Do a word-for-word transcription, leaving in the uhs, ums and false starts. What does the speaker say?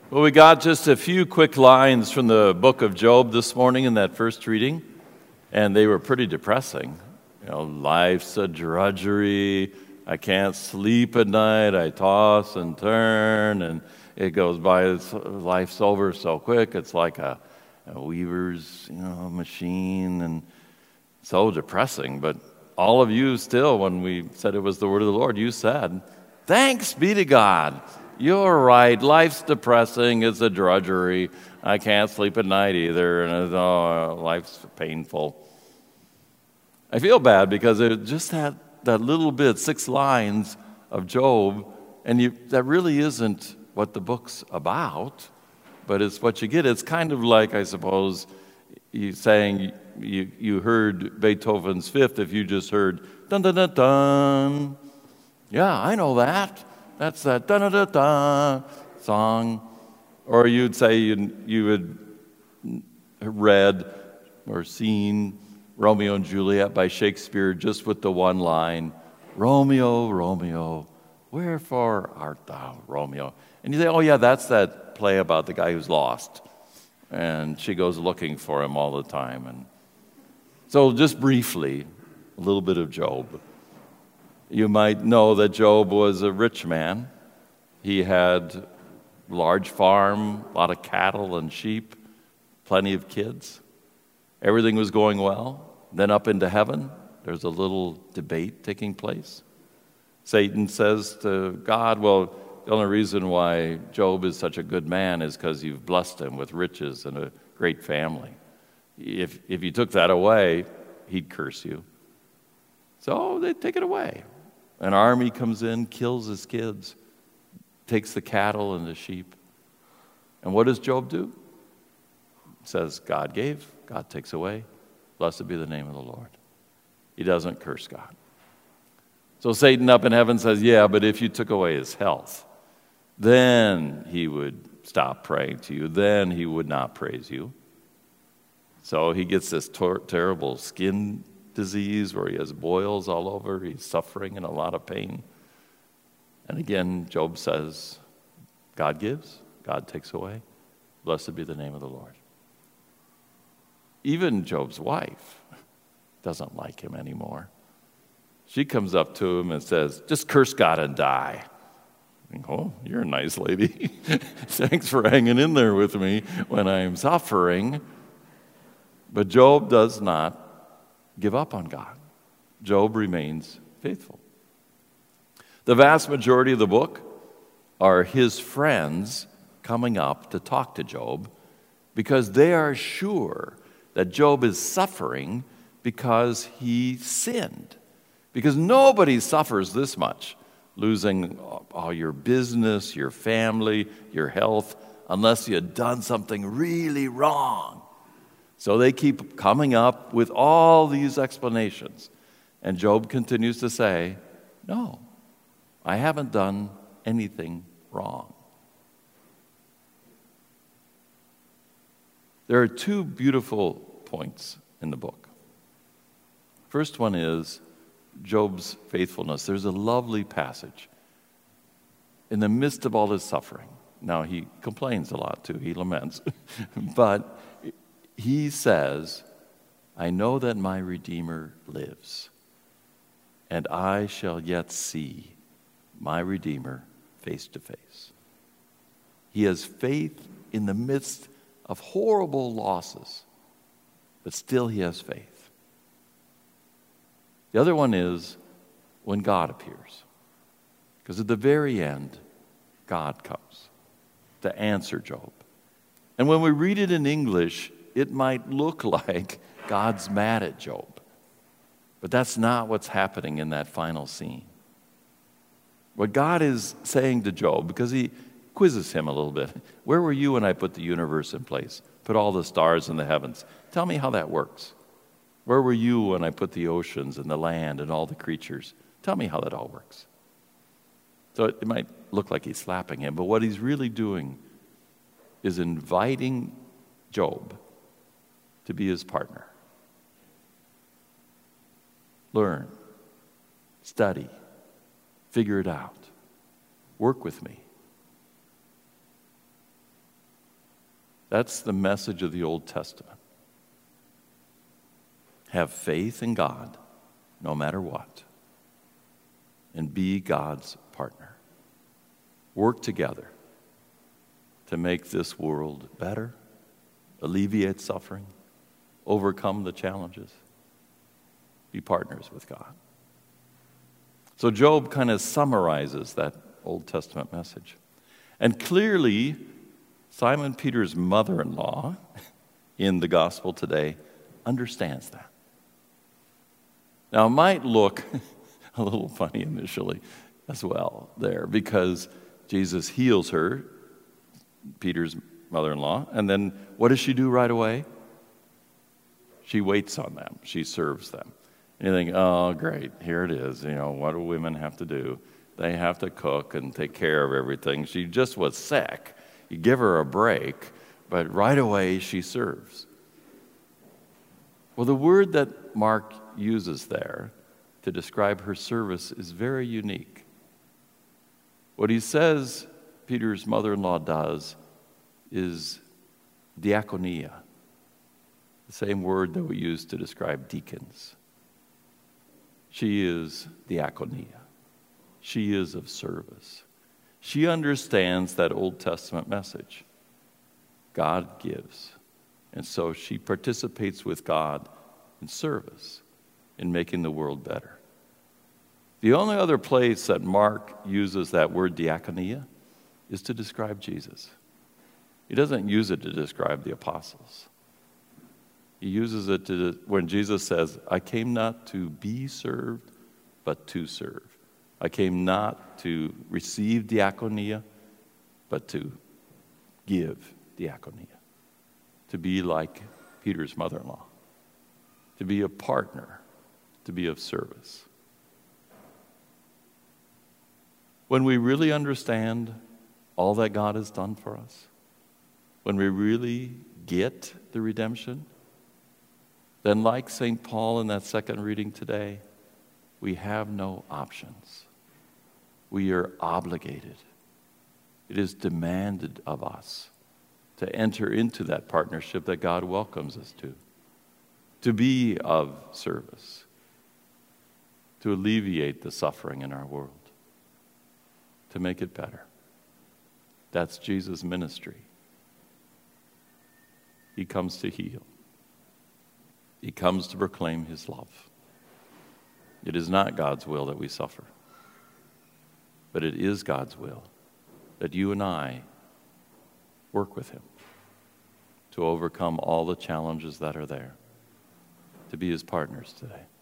Well, we got just a few quick lines from the book of Job this morning in that first reading, and they were pretty depressing. You know, life's a drudgery. I can't sleep at night. I toss and turn, and it goes by. It's, life's over so quick. It's like a, a weaver's, you know, machine, and so depressing. But all of you still, when we said it was the word of the Lord, you said, "Thanks be to God. You're right. Life's depressing. It's a drudgery. I can't sleep at night either, and it's, oh, life's painful." I feel bad because it just had that little bit, six lines of Job, and you, that really isn't what the book's about, but it's what you get. It's kind of like, I suppose, you saying you, you heard Beethoven's Fifth if you just heard dun dun dun dun. Yeah, I know that. That's that da-da-da-da song. Or you'd say you, you had read or seen Romeo and Juliet by Shakespeare just with the one line, "Romeo, Romeo, wherefore art thou, Romeo?" And you say, oh yeah, that's that play about the guy who's lost. And she goes looking for him all the time. And so just briefly, a little bit of Job. You might know that Job was a rich man. He had a large farm, a lot of cattle and sheep, plenty of kids. Everything was going well. Then up into heaven, there's a little debate taking place. Satan says to God, well, the only reason why Job is such a good man is because you've blessed him with riches and a great family. If, if you took that away, he'd curse you. So they take it away. An army comes in, kills his kids, takes the cattle and the sheep. And what does Job do? It says, God gave, God takes away. Blessed be the name of the Lord. He doesn't curse God. So Satan up in heaven says, yeah, but if you took away his health, then he would stop praying to you. Then he would not praise you. So he gets this tor- terrible skin disease where he has boils all over. He's suffering and a lot of pain. And again, Job says, God gives, God takes away. Blessed be the name of the Lord. Even Job's wife doesn't like him anymore. She comes up to him and says, just curse God and die. I think, oh, you're a nice lady. Thanks for hanging in there with me when I'm suffering. But Job does not give up on God. Job remains faithful. The vast majority of the book are his friends coming up to talk to Job because they are sure that Job is suffering because he sinned. Because nobody suffers this much, losing all your business, your family, your health, unless you had done something really wrong. So they keep coming up with all these explanations. And Job continues to say, no, I haven't done anything wrong. There are two beautiful points in the book. First one is Job's faithfulness. There's a lovely passage. In the midst of all his suffering, now he complains a lot too, he laments, but he says, I know that my Redeemer lives, and I shall yet see my Redeemer face to face. He has faith in the midst of horrible losses, but still he has faith. The other one is when God appears. Because at the very end, God comes to answer Job. And when we read it in English, it might look like God's mad at Job. But that's not what's happening in that final scene. What God is saying to Job, because he quizzes him a little bit, where were you when I put the universe in place? Put all the stars in the heavens. Tell me how that works. Where were you when I put the oceans and the land and all the creatures? Tell me how that all works. So it, it might look like he's slapping him, but what he's really doing is inviting Job to be his partner. Learn, study, figure it out, work with me. That's the message of the Old Testament. Have faith in God no matter what, and be God's partner. Work together to make this world better, alleviate suffering, overcome the challenges. Be partners with God. So Job kind of summarizes that Old Testament message. And clearly, Simon Peter's mother-in-law in the gospel today understands that. Now, it might look a little funny initially as well there, because Jesus heals her, Peter's mother-in-law, and then what does she do right away? She waits on them. She serves them. And you think, oh, great, here it is. You know, what do women have to do? They have to cook and take care of everything. She just was sick. You give her a break, but right away she serves. Well, the word that Mark uses there to describe her service is very unique. What he says Peter's mother-in-law does is diakonia, the same word that we use to describe deacons. She is diakonia. She is of service. She understands that Old Testament message. God gives. And so she participates with God in service, in making the world better. The only other place that Mark uses that word diakonia is to describe Jesus. He doesn't use it to describe the apostles. He uses it to, when Jesus says, I came not to be served, but to serve. I came not to receive diakonia, but to give diakonia. To be like Peter's mother-in-law. To be a partner. To be of service. When we really understand all that God has done for us, when we really get the redemption, then like Saint Paul in that second reading today, we have no options. We are obligated. It is demanded of us to enter into that partnership that God welcomes us to, to be of service, to alleviate the suffering in our world, to make it better. That's Jesus' ministry. He comes to heal. He comes to proclaim his love. It is not God's will that we suffer, but it is God's will that you and I work with him to overcome all the challenges that are there, to be his partners today.